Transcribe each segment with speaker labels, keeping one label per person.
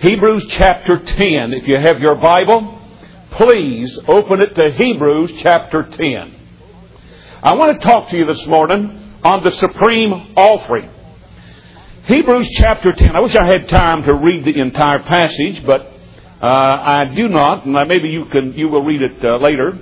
Speaker 1: Hebrews chapter 10. If you have your Bible, please open it to Hebrews chapter 10. I want to talk to you this morning on the supreme offering. Hebrews chapter 10. I wish I had time to read the entire passage, but I do not, and maybe you will read it later.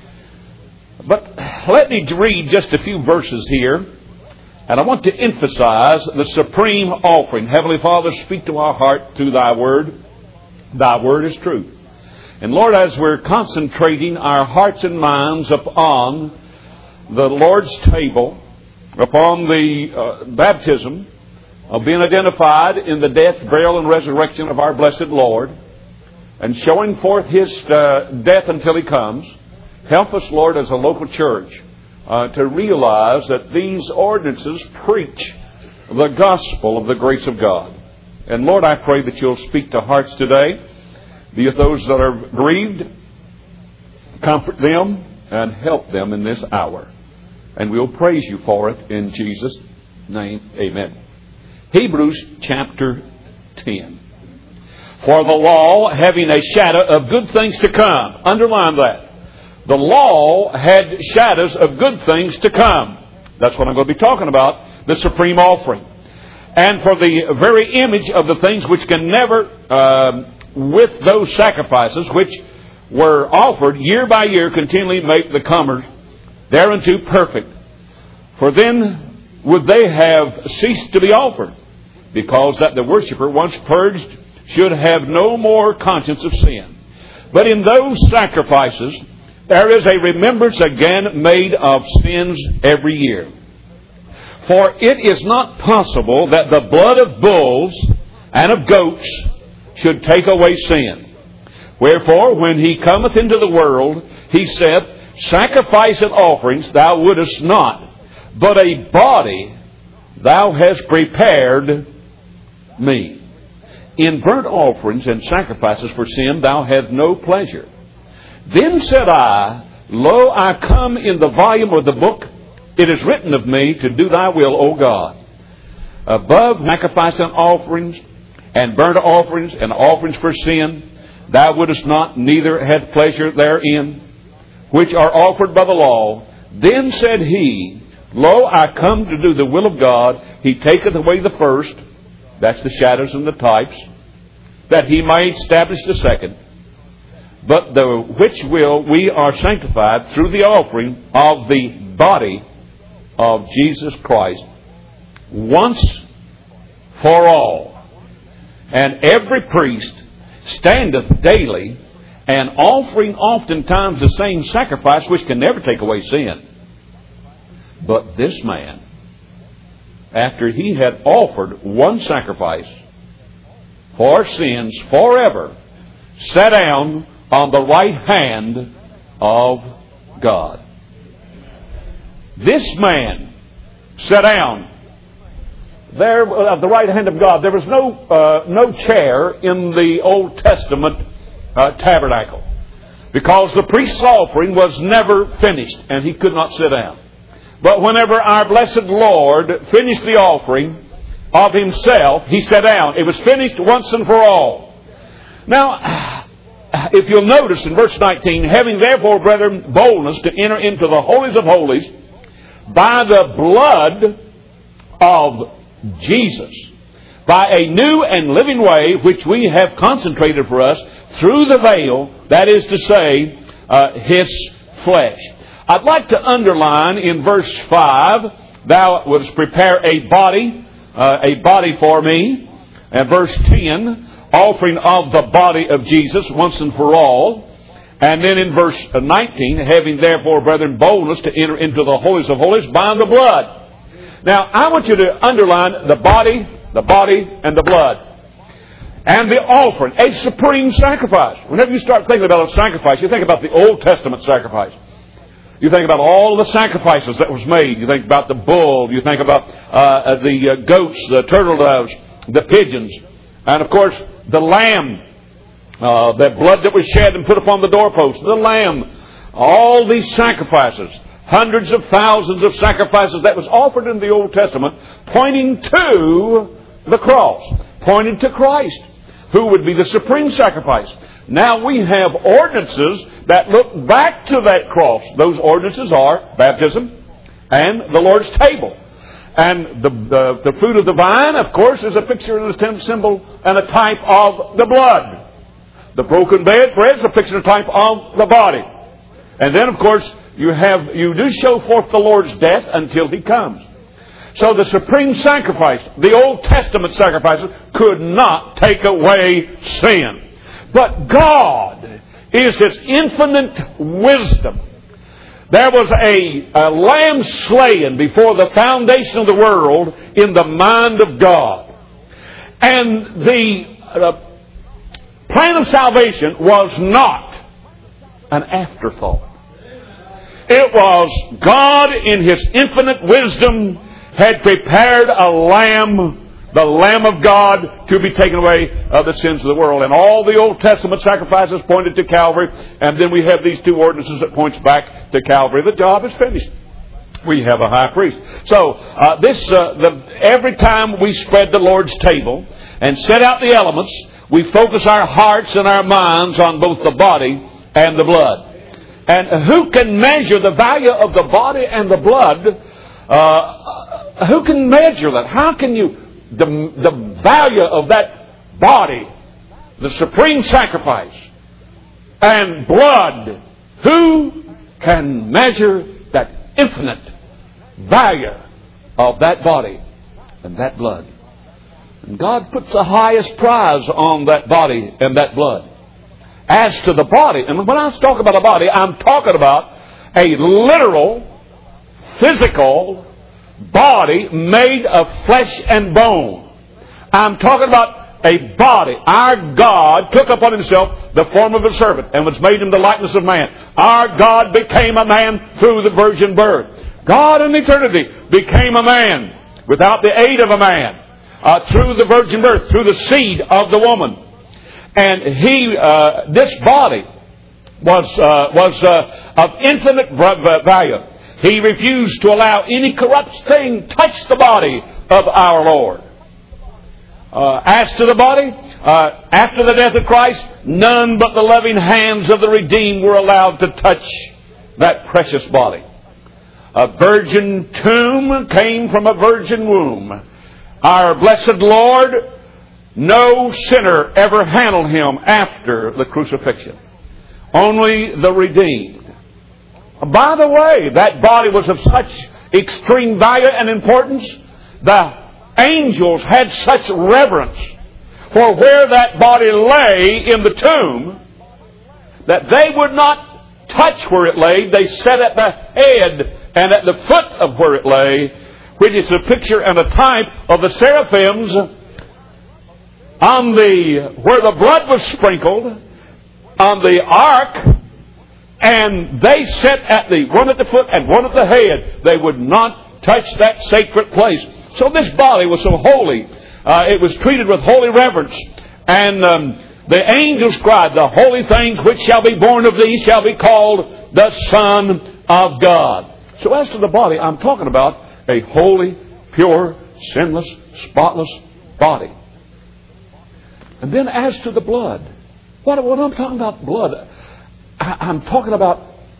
Speaker 1: But let me read just a few verses here, and I want to emphasize the supreme offering. Heavenly Father, speak to our heart through Thy Word. Thy Word is truth. And Lord, as we're concentrating our hearts and minds upon the Lord's table, upon the baptism of being identified in the death, burial, and resurrection of our blessed Lord, and showing forth His death until He comes, help us, Lord, as a local church, to realize that these ordinances preach the gospel of the grace of God. And Lord, I pray that You'll speak to hearts today, be it those that are grieved, comfort them, and help them in this hour. And we'll praise You for it in Jesus' name. Amen. Hebrews chapter 10. For the law, having a shadow of good things to come. Underline that. The law had shadows of good things to come. That's what I'm going to be talking about, the supreme offering. And for the very image of the things which can never, with those sacrifices which were offered year by year, continually make the comers thereunto perfect. For then would they have ceased to be offered, because that the worshipper, once purged, should have no more conscience of sin. But in those sacrifices, there is a remembrance again made of sins every year. For it is not possible that the blood of bulls and of goats should take away sin. Wherefore, when He cometh into the world, He saith, Sacrifice and offerings thou wouldest not, but a body thou hast prepared me. In burnt offerings and sacrifices for sin thou hast no pleasure. Then said I, Lo, I come in the volume of the book. It is written of me to do Thy will, O God. Above sacrifice and offerings, and burnt offerings and offerings for sin, thou wouldest not, neither have pleasure therein, which are offered by the law. Then said He, Lo, I come to do the will of God. He taketh away the first, that's the shadows and the types, that He may establish the second. But the which will we are sanctified through the offering of the body of Jesus Christ once for all. And every priest standeth daily and offering oftentimes the same sacrifice which can never take away sin. But this man, after he had offered one sacrifice for sins forever, sat down on the right hand of God. This man sat down there at the right hand of God. There was no chair in the Old Testament tabernacle, because the priest's offering was never finished and he could not sit down. But whenever our blessed Lord finished the offering of Himself, He sat down. It was finished once and for all. Now, if you'll notice in verse 19, having therefore, brethren, boldness to enter into the holies of holies by the blood of Jesus, by a new and living way which we have concentrated for us through the veil, that is to say, His flesh. I'd like to underline in verse 5, thou wouldst prepare a body for me. And verse 10, offering of the body of Jesus once and for all. And then in verse 19, having therefore, brethren, boldness to enter into the holies of holies by the blood. Now, I want you to underline the body, and the blood. And the offering, a supreme sacrifice. Whenever you start thinking about a sacrifice, you think about the Old Testament sacrifice. You think about all the sacrifices that was made. You think about the bull. You think about the goats, the turtle doves, the pigeons. And, of course, the lamb. The blood that was shed and put upon the doorpost. The lamb. All these sacrifices. Hundreds of thousands of sacrifices that was offered in the Old Testament, pointing to the cross. Pointed to Christ. who would be the supreme sacrifice. Now we have ordinances that look back to that cross. Those ordinances are baptism and the Lord's table. And the fruit of the vine, of course, is a picture and a symbol and a type of the blood. The broken bread is a picture and a type of the body. And then, of course, you do show forth the Lord's death until He comes. So the supreme sacrifice, the Old Testament sacrifices, could not take away sin. But God is His infinite wisdom. There was a lamb slain before the foundation of the world in the mind of God. And the plan of salvation was not an afterthought. It was God in His infinite wisdom had prepared a lamb, the Lamb of God, to be taken away of the sins of the world. And all the Old Testament sacrifices pointed to Calvary. And then we have these two ordinances that points back to Calvary. The job is finished. We have a high priest. So every time we spread the Lord's table and set out the elements, we focus our hearts and our minds on both the body and the blood. And who can measure the value of the body and the blood? Who can measure that? How can you... The value of that body, the supreme sacrifice, and blood, who can measure that infinite value of that body and that blood? And God puts the highest prize on that body and that blood. As to the body, and when I talk about a body, I'm talking about a literal, physical body made of flesh and bone. I'm talking about a body. Our God took upon Himself the form of a servant and was made in the likeness of man. Our God became a man through the virgin birth. God in eternity became a man without the aid of a man through the virgin birth, through the seed of the woman. And this body was of infinite value. He refused to allow any corrupt thing touch the body of our Lord. As to the body, after the death of Christ, none but the loving hands of the redeemed were allowed to touch that precious body. A virgin tomb came from a virgin womb. Our blessed Lord, no sinner ever handled Him after the crucifixion. Only the redeemed. By the way, that body was of such extreme value and importance, the angels had such reverence for where that body lay in the tomb that they would not touch where it lay. They sat at the head and at the foot of where it lay, which is a picture and a type of the seraphims on where the blood was sprinkled on the ark. And they sat at one at the foot and one at the head. They would not touch that sacred place. So this body was so holy. It was treated with holy reverence. And the angels cried, "The holy things which shall be born of thee shall be called the Son of God." So as to the body, I'm talking about a holy, pure, sinless, spotless body. And then as to the blood, what I'm talking about blood, I'm talking about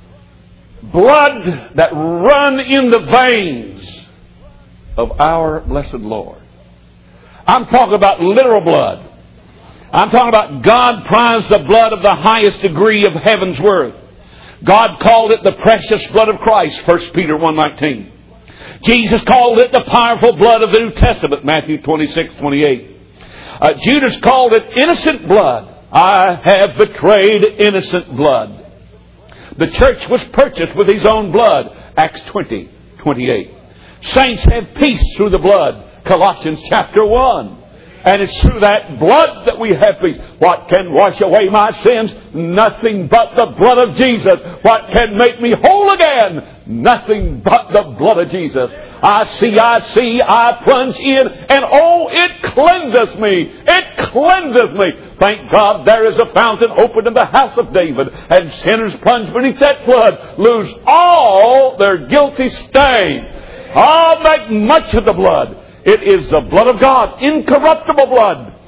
Speaker 1: blood that run in the veins of our blessed Lord. I'm talking about literal blood. I'm talking about God prized the blood of the highest degree of heaven's worth. God called it the precious blood of Christ, 1 Peter 1:19. Jesus called it the powerful blood of the New Testament, Matthew 26:28. Judas called it innocent blood. I have betrayed innocent blood. The church was purchased with His own blood, Acts 20:28. Saints have peace through the blood, Colossians chapter 1. And it's through that blood that we have peace. What can wash away my sins? Nothing but the blood of Jesus. What can make me whole again? Nothing but the blood of Jesus. I see, I plunge in, and oh, it cleanses me. It cleanses me. Thank God there is a fountain opened in the house of David, and sinners plunge beneath that flood lose all their guilty stain. I'll make much of the blood. It is the blood of God, incorruptible blood.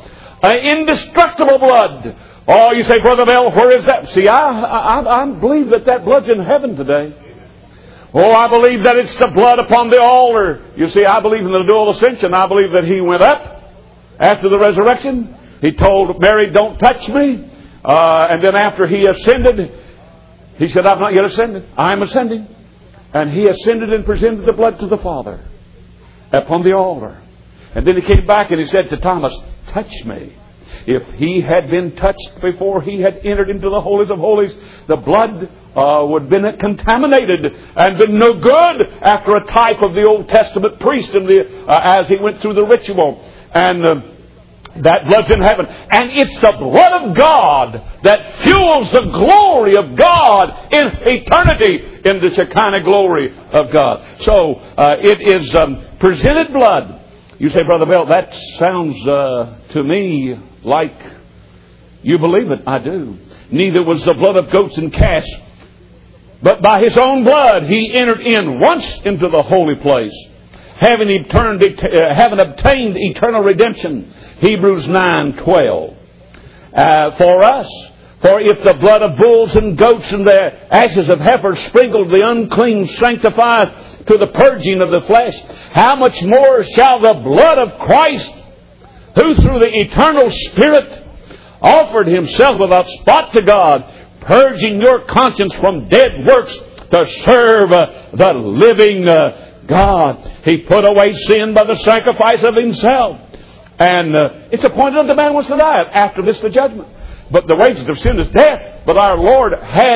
Speaker 1: indestructible blood. Oh, you say, Brother Bell, where is that? See, I believe that blood's in heaven today. Oh, I believe that it's the blood upon the altar. You see, I believe in the dual ascension. I believe that He went up after the resurrection. He told Mary, don't touch me. And then after He ascended, He said, I've not yet ascended. I am ascending. And He ascended and presented the blood to the Father upon the altar. And then He came back and He said to Thomas, touch me. If He had been touched before He had entered into the holies of holies, the blood would have been contaminated and been no good after a type of the Old Testament priest as he went through the ritual. And that blood's in heaven. And it's the blood of God that fuels the glory of God in eternity, in the Shekinah glory of God. So it is presented blood. You say, Brother Bell, that sounds to me like you believe it. I do. Neither was the blood of goats and calves, but by His own blood He entered in once into the holy place, having obtained eternal redemption. Hebrews 9:12. For us, for if the blood of bulls and goats and the ashes of heifers sprinkled the unclean sanctifieth to the purging of the flesh, how much more shall the blood of Christ, who through the eternal Spirit offered Himself without spot to God, purging your conscience from dead works to serve the living God. He put away sin by the sacrifice of Himself. And it's appointed unto man once to die. After this, the judgment. But the wages of sin is death. But our Lord had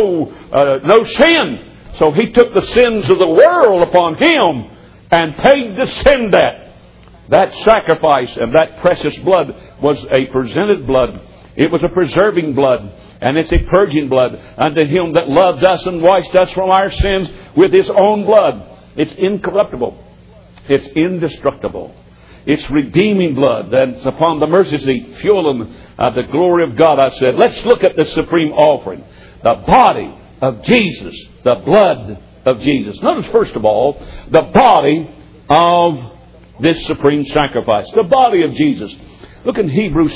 Speaker 1: no sin. So He took the sins of the world upon Him and paid the sin debt. That sacrifice and that precious blood was a presented blood. It was a preserving blood. And it's a purging blood unto Him that loved us and washed us from our sins with His own blood. It's incorruptible. It's indestructible. It's redeeming blood that's upon the mercy seat, fueling the glory of God. I said, let's look at the supreme offering. The body of Jesus. The blood of Jesus. Notice first of all, the body of this supreme sacrifice. The body of Jesus. Look in Hebrews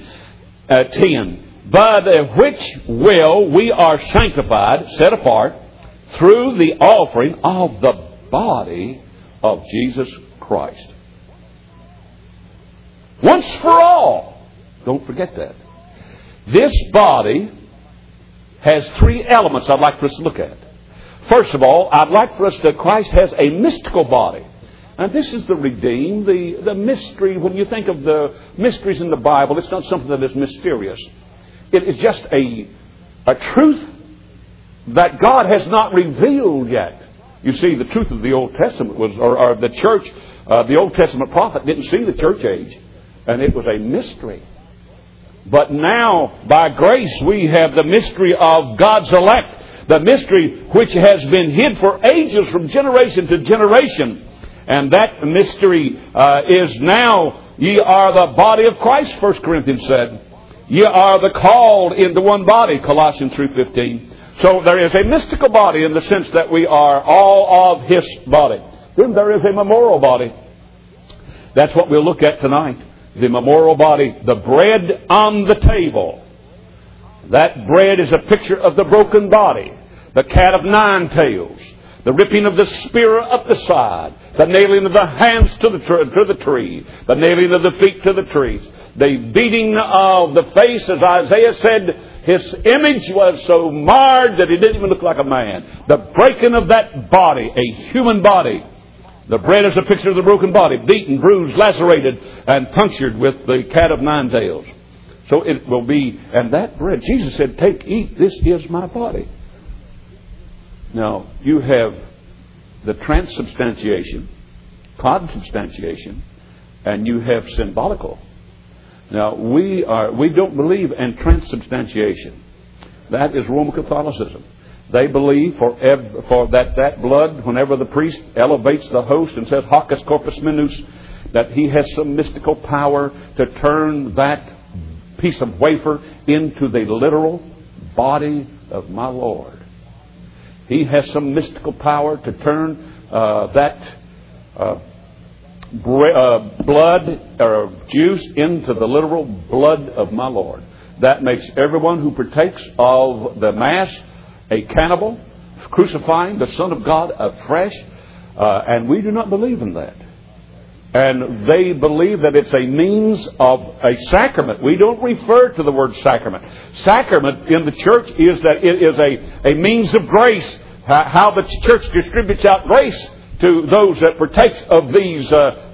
Speaker 1: 10. By which will we are sanctified, set apart, through the offering of the body of Jesus Christ. Once for all. Don't forget that. This body has three elements I'd like for us to look at. First of all, I'd like for us to, Christ has a mystical body. And this is the redeemed, the mystery. When you think of the mysteries in the Bible, it's not something that is mysterious. It is just a truth that God has not revealed yet. You see, the truth of the Old Testament was, or the church, the Old Testament prophet didn't see the church age. And it was a mystery. But now, by grace, we have the mystery of God's elect. The mystery which has been hid for ages from generation to generation. And that mystery is now, ye are the body of Christ, 1 Corinthians said. Ye are the called into one body, Colossians 3:15. So there is a mystical body in the sense that we are all of His body. Then there is a memorial body. That's what we'll look at tonight. The memorial body, the bread on the table. That bread is a picture of the broken body. The cat of nine tails. The ripping of the spear up the side. The nailing of the hands to the tree. The nailing of the feet to the trees. The beating of the face, as Isaiah said, his image was so marred that he didn't even look like a man. The breaking of that body, a human body. The bread is a picture of the broken body, beaten, bruised, lacerated, and punctured with the cat of nine tails. So it will be, and that bread, Jesus said, take, eat, this is my body. Now, you have the transubstantiation, consubstantiation, and you have symbolical. Now, we don't believe in transubstantiation. That is Roman Catholicism. They believe for that blood, whenever the priest elevates the host and says, Hocus Corpus Minus, that he has some mystical power to turn that piece of wafer into the literal body of my Lord. He has some mystical power to turn that blood or juice into the literal blood of my Lord. That makes everyone who partakes of the Mass a cannibal, crucifying the Son of God afresh. And we do not believe in that. And they believe that it's a means of a sacrament. We don't refer to the word sacrament. Sacrament in the church is that it is a means of grace. How the church distributes out grace to those that partakes of these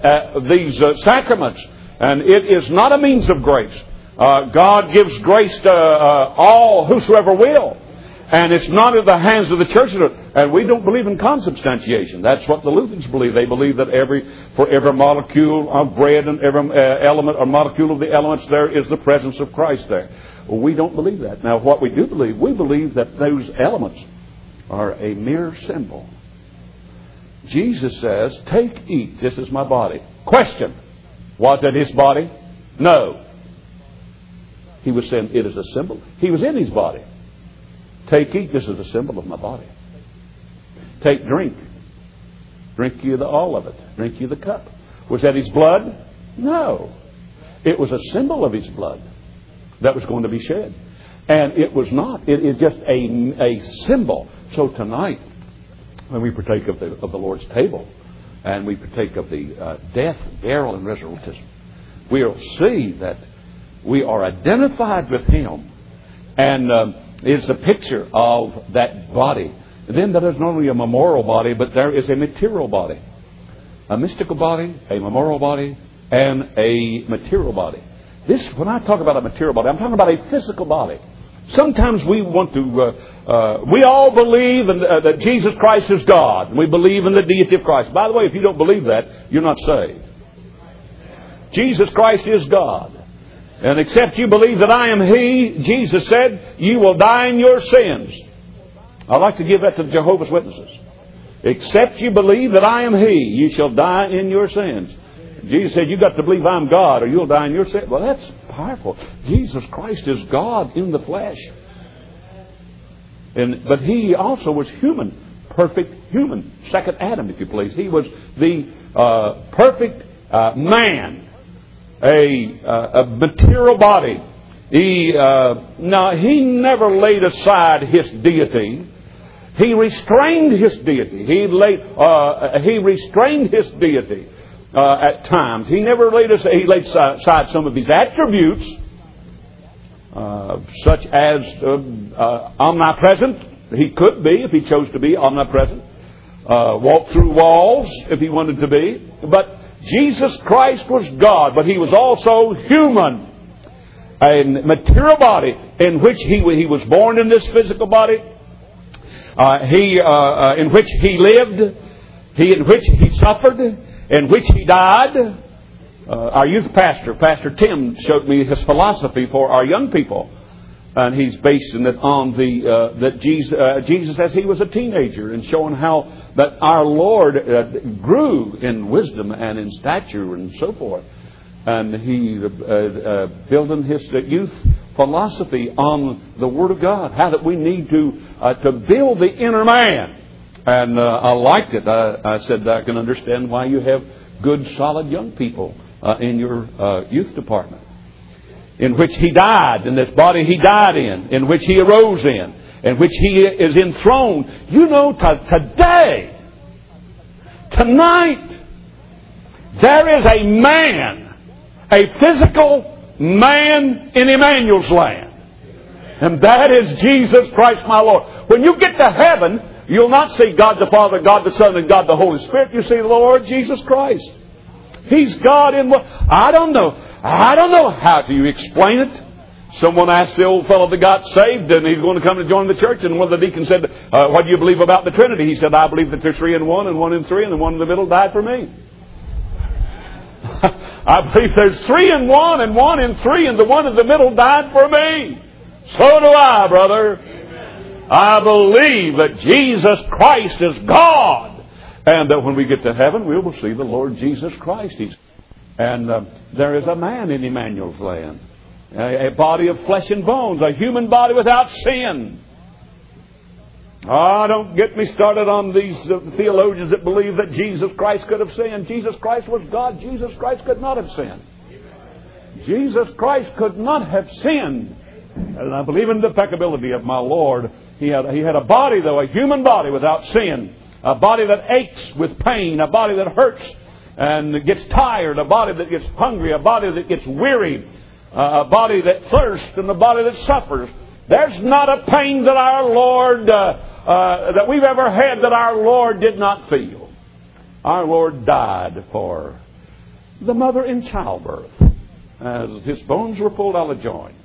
Speaker 1: sacraments. And it is not a means of grace. God gives grace to all whosoever will. And it's not in the hands of the church. And we don't believe in consubstantiation. That's what the Lutherans believe. They believe that for every molecule of bread and every element or molecule of the elements, there is the presence of Christ there. Well, we don't believe that. Now, what we do believe, we believe that those elements are a mere symbol. Jesus says, "Take, eat, this is my body." Question, was it his body? No. He was saying it is a symbol. He was in his body. Take, eat, this is a symbol of my body. Take, drink. Drink you all of it. Drink you the cup. Was that his blood? No. It was a symbol of his blood that was going to be shed. And it was not. It is just a symbol. So tonight, when we partake of the Lord's table, and we partake of the death, burial, and resurrection, we'll see that we are identified with Him. And it's a picture of that body. Then there is not only a memorial body, but there is a material body. A mystical body, a memorial body, and a material body. When I talk about a material body, I'm talking about a physical body. Sometimes we want to, we all believe that Jesus Christ is God. We believe in the deity of Christ. By the way, if you don't believe that, you're not saved. Jesus Christ is God. And except you believe that I am He, Jesus said, you will die in your sins. I'd like to give that to the Jehovah's Witnesses. Except you believe that I am He, you shall die in your sins. Jesus said, you've got to believe I'm God or you'll die in your sins. Well, that's powerful. Jesus Christ is God in the flesh. But He also was human, perfect human. Second Adam, if you please. He was the perfect man. A material body. He never laid aside His deity. He restrained His deity. He restrained His deity at times. He never laid aside some of His attributes, such as omnipresent. He could be if He chose to be omnipresent. Walk through walls if He wanted to be. But Jesus Christ was God, but He was also human. A material body in which He was born in this physical body. In which He lived. In which He suffered. In which He died. Our youth pastor, Pastor Tim, showed me his philosophy for our young people. And he's basing it on that Jesus as He was a teenager, and showing how that our Lord grew in wisdom and in stature and so forth. And He building His youth philosophy on the Word of God, how that we need to build the inner man. And I liked it. I said, I can understand why you have good, solid young people in your youth department. In which He died, in this body He died in which He arose in which He is enthroned. You know, today, tonight, there is a man, a physical man in Emmanuel's land. And that is Jesus Christ my Lord. When you get to heaven, you'll not see God the Father, God the Son, and God the Holy Spirit. You see the Lord Jesus Christ. He's God in what? I don't know how do you explain it. Someone asked the old fellow that got saved, and he's going to come to join the church, and one of the deacons said, what do you believe about the Trinity? He said, I believe that there's 3 in 1 and 1 in 3, and the one in the middle died for me. I believe there's 3 in 1 and 1 in 3, and the one in the middle died for me. So do I, brother. Amen. I believe that Jesus Christ is God, and that when we get to heaven, we will see the Lord Jesus Christ. And there is a man in Emmanuel's land. A body of flesh and bones. A human body without sin. Don't get me started on these theologians that believe that Jesus Christ could have sinned. Jesus Christ was God. Jesus Christ could not have sinned. Jesus Christ could not have sinned. And I believe in the impeccability of my Lord. He had a body, though, a human body without sin. A body that aches with pain. A body that hurts and gets tired. A body that gets hungry. A body that gets weary. A body that thirsts and a body that suffers. There's not a pain that our Lord, that we've ever had that our Lord did not feel. Our Lord died for the mother in childbirth as his bones were pulled out of joint.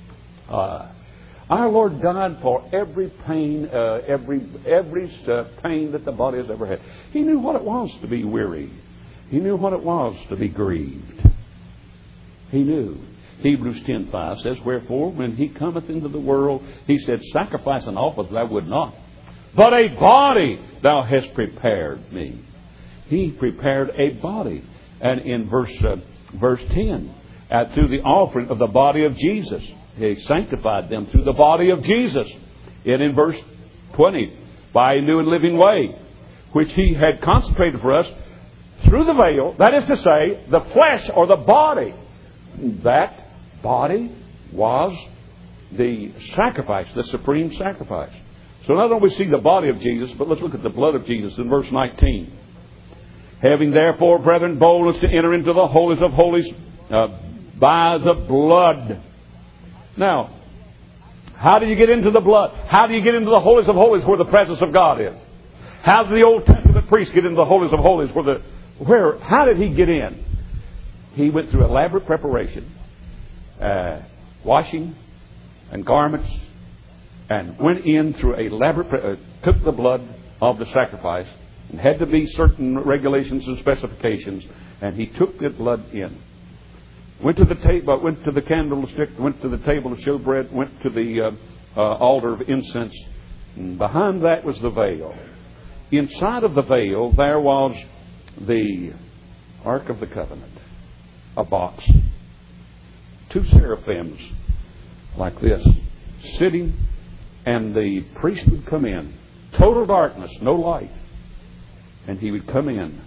Speaker 1: Our Lord died for every pain, every pain that the body has ever had. He knew what it was to be weary. He knew what it was to be grieved. He knew. Hebrews 10:5 says, "Wherefore, when he cometh into the world, he said, Sacrifice and offers thou would not, but a body thou hast prepared me." He prepared a body. And in verse 10, through the offering of the body of Jesus, he sanctified them through the body of Jesus. And in verse 20, by a new and living way, which he had consecrated for us through the veil, that is to say, the flesh or the body. That body was the sacrifice, the supreme sacrifice. So not only we see the body of Jesus, but let's look at the blood of Jesus in verse 19. "Having therefore, brethren, boldness to enter into the holies of holies by the blood." Now, how do you get into the blood? How do you get into the holies of holies where the presence of God is? How did the Old Testament priest get into the holies of holies how did he get in? He went through elaborate preparation, washing and garments, and went in through took the blood of the sacrifice, and had to be certain regulations and specifications, and he took the blood in. Went to the table, went to the candlestick, went to the table of showbread, went to the altar of incense. And behind that was the veil. Inside of the veil there was the Ark of the Covenant, a box. 2 seraphims like this, sitting, and the priest would come in. Total darkness, no light. And he would come in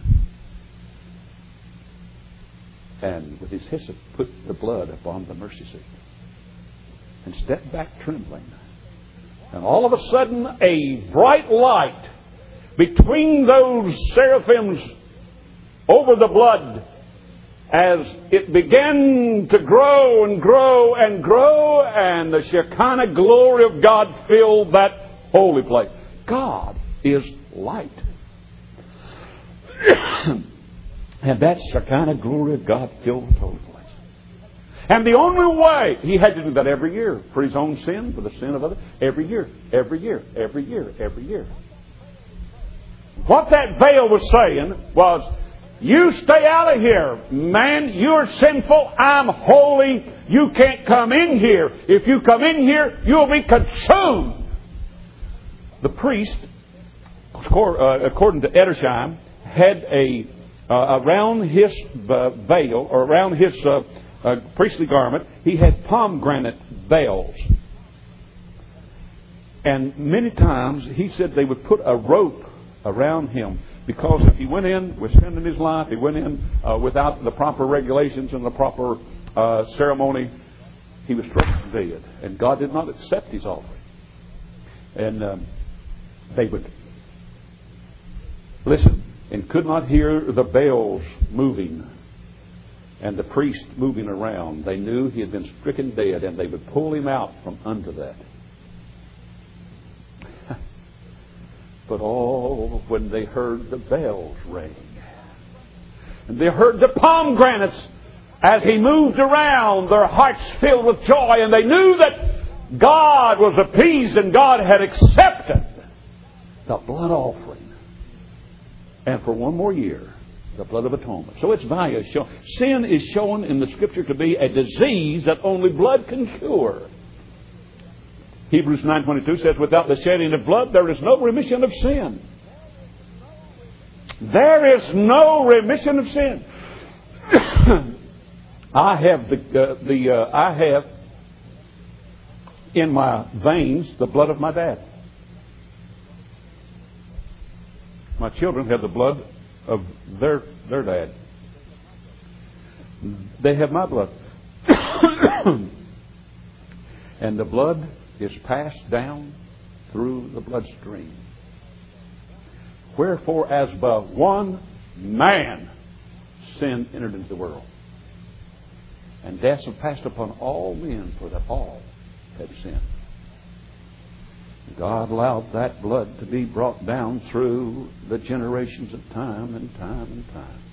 Speaker 1: and with his hyssop put the blood upon the mercy seat and step back trembling. And all of a sudden a bright light between those seraphims over the blood, as it began to grow and grow and grow, and the Shekinah glory of God filled that holy place. God is light. And that Shekinah glory of God filled the holy place. And the only way, he had to do that every year for his own sin, for the sin of others. Every year, every year, every year, every year. What that veil was saying was, you stay out of here, man. You're sinful. I'm holy. You can't come in here. If you come in here, you'll be consumed. The priest, according to Edersheim, had around his veil, or around his priestly garment, he had pomegranate bells. And many times, he said they would put a rope around him, because if he went in with sin in his life, he went in without the proper regulations and the proper ceremony, he was struck dead. And God did not accept his offering. And they would listen and could not hear the bells moving and the priest moving around. They knew he had been stricken dead, and they would pull him out from under that. But when they heard the bells ring, and they heard the pomegranates as he moved around, their hearts filled with joy, and they knew that God was appeased and God had accepted the blood offering. And for one more year, the blood of atonement. So its value is shown. Sin is shown in the Scripture to be a disease that only blood can cure. Hebrews 9:22 says, "Without the shedding of blood, there is no remission of sin." There is no remission of sin. I have I have in my veins the blood of my dad. My children have the blood of their dad. They have my blood. And the blood is passed down through the bloodstream. Wherefore, as by one man sin entered into the world, and death have passed upon all men, for that all had sinned. God allowed that blood to be brought down through the generations of time and time and time.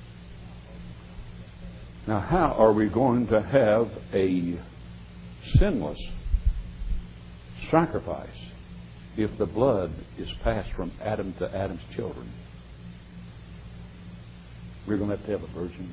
Speaker 1: Now, how are we going to have a sinless sacrifice if the blood is passed from Adam to Adam's children? We're going to have a virgin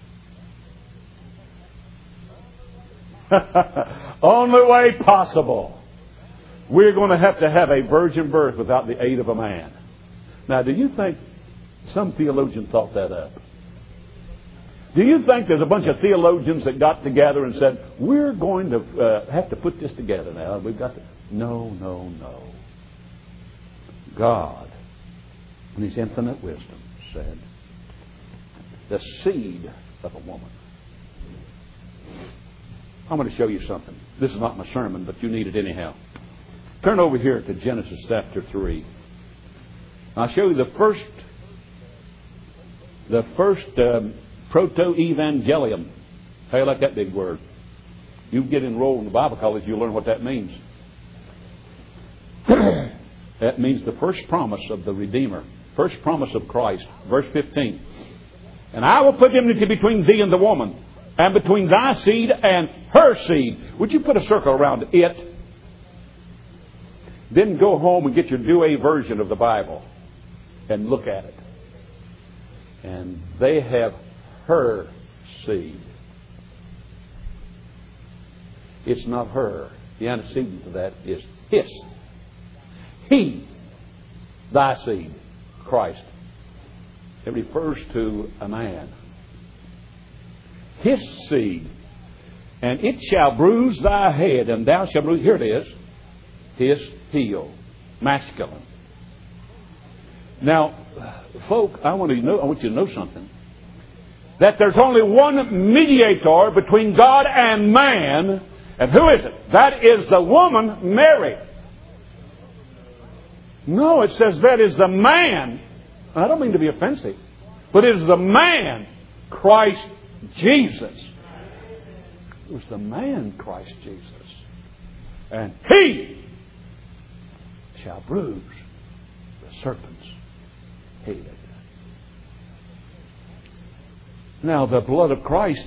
Speaker 1: birth. Only way possible. We're going to have a virgin birth without the aid of a man. Now, do you think some theologian thought that up? Do you think there's a bunch of theologians that got together and said, we're going to have to put this together now? We've got to... No. God, in His infinite wisdom, said, the seed of a woman. I'm going to show you something. This is not my sermon, but you need it anyhow. Turn over here to Genesis chapter 3. I'll show you the first proto-evangelium. How you like that big word? You get enrolled in the Bible college, you'll learn what that means. That means the first promise of the Redeemer. First promise of Christ. Verse 15. And I will put enmity between thee and the woman, and between thy seed and her seed. Would you put a circle around it? Then go home and get your Douay version of the Bible and look at it. And they have her seed. It's not her. The antecedent to that is his. He, thy seed, Christ. It refers to a man. His seed. And it shall bruise thy head, and thou shalt bruise. Here it is. His heel. Masculine. Now, folk, I want you to know something. That there's only one mediator between God and man. And who is it? That is the woman, Mary. No, it says that is the man. I don't mean to be offensive. But it is the man, Christ Jesus. It was the man, Christ Jesus. And He shall bruise the serpent's head. Now, the blood of Christ,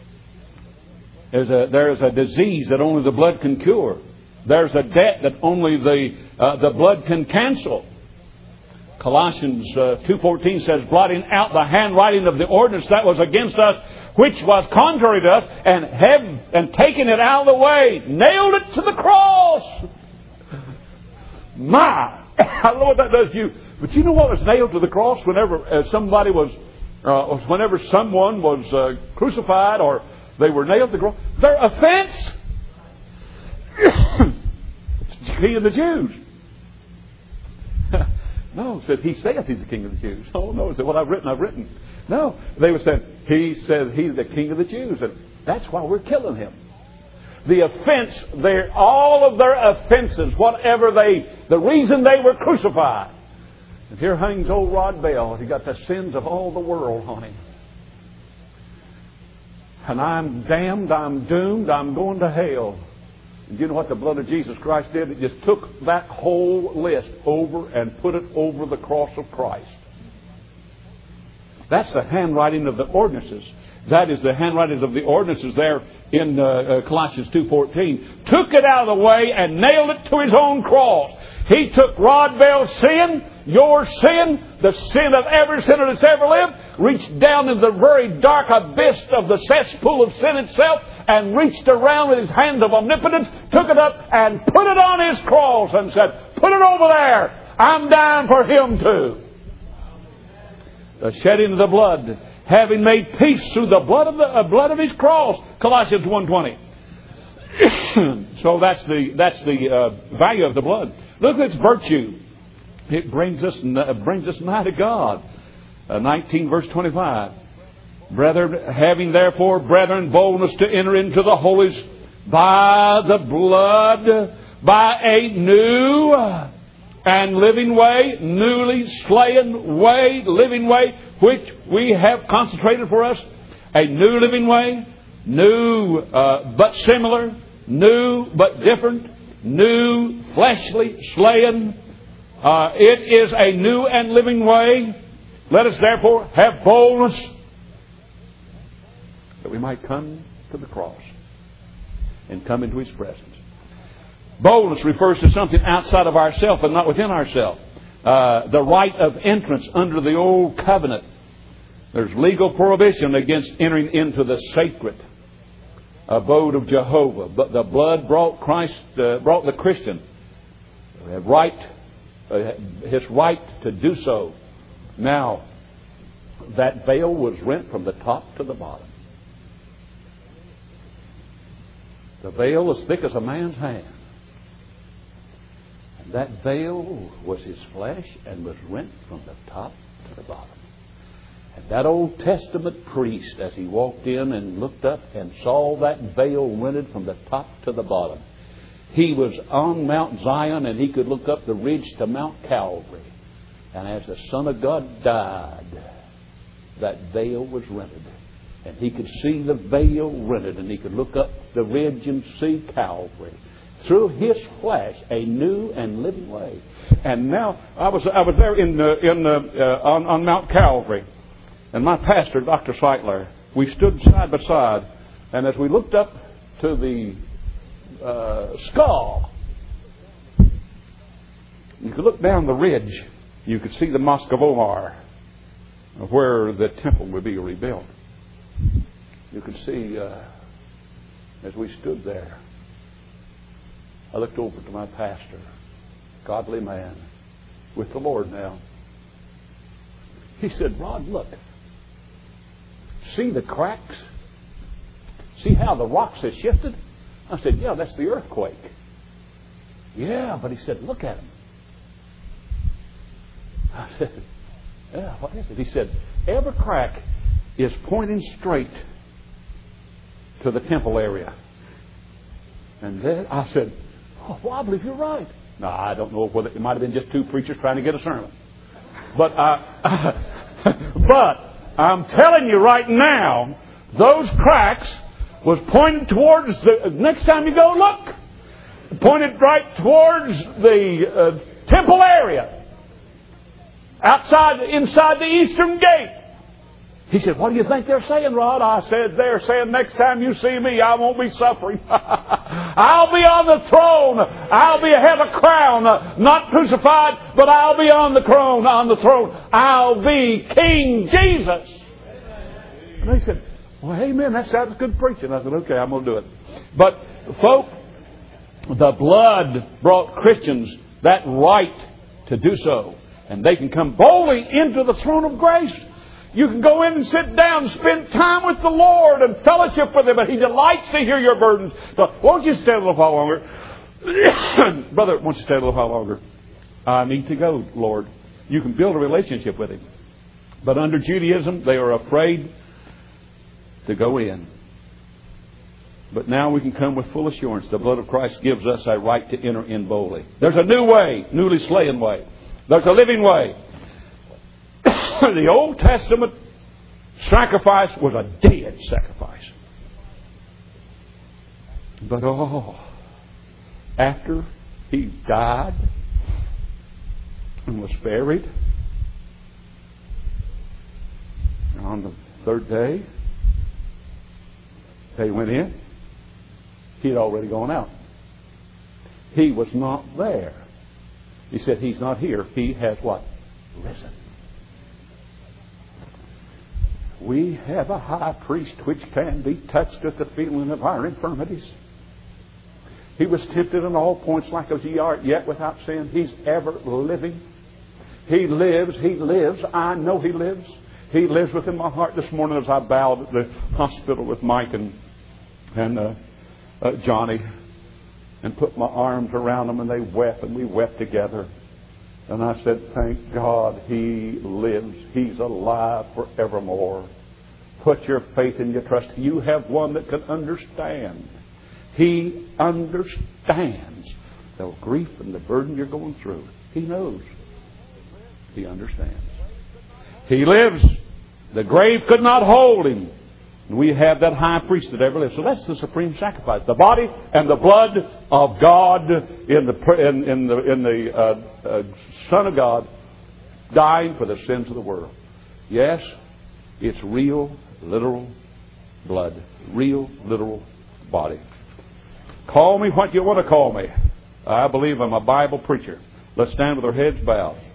Speaker 1: there is a disease that only the blood can cure. There's a debt that only the blood can cancel. Colossians 2:14 says, blotting out the handwriting of the ordinance that was against us, which was contrary to us, and taking it out of the way, nailed it to the cross. My, I don't know what that does to you. But you know what was nailed to the cross whenever someone was crucified or they were nailed to the cross? Their offense. It's the King of the Jews. No, said He saith He's the King of the Jews. Oh no, said what I've written. No, they would say He said He's the King of the Jews, and that's why we're killing Him. The offense, all of their offenses, the reason they were crucified. And here hangs old Rod Bell. He got the sins of all the world on him. And I'm damned, I'm doomed, I'm going to hell. And you know what the blood of Jesus Christ did? It just took that whole list over and put it over the cross of Christ. That's the handwriting of the ordinances. That is the handwriting of the ordinances there in Colossians 2:14. Took it out of the way and nailed it to His own cross. He took Rod Bell's sin, your sin, the sin of every sinner that's ever lived, reached down in the very dark abyss of the cesspool of sin itself, and reached around with His hand of omnipotence, took it up and put it on His cross and said, put it over there. I'm dying for Him too. The shedding of the blood, having made peace through the blood of His cross. Colossians 1:20. So that's the value of the blood. Look at its virtue. It brings us nigh to God. 19 verse 25. Brethren, having therefore, brethren, boldness to enter into the holies by the blood, by a new and living way, newly slain way, living way, which we have consecrated for us. A new living way, new but similar, new but different, new fleshly slain. It is a new and living way. Let us therefore have boldness that we might come to the cross and come into His presence. Boldness refers to something outside of ourselves but not within ourselves. The right of entrance under the old covenant. There's legal prohibition against entering into the sacred abode of Jehovah. But the blood brought the Christian his right to do so. Now, that veil was rent from the top to the bottom. The veil as thick as a man's hand. And that veil was His flesh and was rent from the top to the bottom. And that Old Testament priest, as he walked in and looked up and saw that veil rented from the top to the bottom, he was on Mount Zion and he could look up the ridge to Mount Calvary. And as the Son of God died, that veil was rented. And he could see the veil rented, and he could look up the ridge and see Calvary. Through His flesh, a new and living way. And now, I was there on Mount Calvary. And my pastor, Dr. Seitler, we stood side by side. And as we looked up to the skull, you could look down the ridge. You could see the Mosque of Omar, where the temple would be rebuilt. You could see, as we stood there, I looked over to my pastor, godly man, with the Lord now. He said, Rod, look. See the cracks? See how the rocks have shifted? I said, yeah, that's the earthquake. Yeah, but he said, look at them. I said, yeah, what is it? He said, every crack is pointing straight to the temple area. And then I said, well, I believe you're right. No, I don't know whether it might have been just two preachers trying to get a sermon. But I'm telling you right now, those cracks was pointed towards the next time you go look, pointed right towards the temple area, inside the eastern gate. He said, what do you think they're saying, Rod? I said, they're saying next time you see me, I won't be suffering. I'll be on the throne. Have a crown, not crucified, but I'll be on the throne. I'll be King Jesus. And they said, well, amen, that sounds good preaching. I said, okay, I'm going to do it. But, folk, the blood brought Christians that right to do so. And they can come boldly into the throne of grace. You can go in and sit down and spend time with the Lord and fellowship with Him. But He delights to hear your burdens. So won't you stay a little while longer? Brother, won't you stay a little while longer? I need to go, Lord. You can build a relationship with Him. But under Judaism, they are afraid to go in. But now we can come with full assurance. The blood of Christ gives us a right to enter in boldly. There's a new way, newly slain way. There's a living way. The Old Testament sacrifice was a dead sacrifice. But after He died and was buried, on the third day, they went in. He had already gone out. He was not there. He said, He's not here. He has what? Risen. We have a high priest which can be touched at the feeling of our infirmities. He was tempted in all points like as ye are, yet without sin. He's ever living. He lives. He lives. I know He lives. He lives within my heart. This morning as I bowed at the hospital with Mike and Johnny and put my arms around them, and they wept, and we wept together. And I said, thank God He lives. He's alive forevermore. Put your faith and your trust. You have one that can understand. He understands the grief and the burden you're going through. He knows. He understands. He lives. The grave could not hold Him. We have that high priest that ever lived. So that's the supreme sacrifice. The body and the blood of God in the Son of God dying for the sins of the world. Yes, it's real, literal blood. Real, literal body. Call me what you want to call me. I believe I'm a Bible preacher. Let's stand with our heads bowed.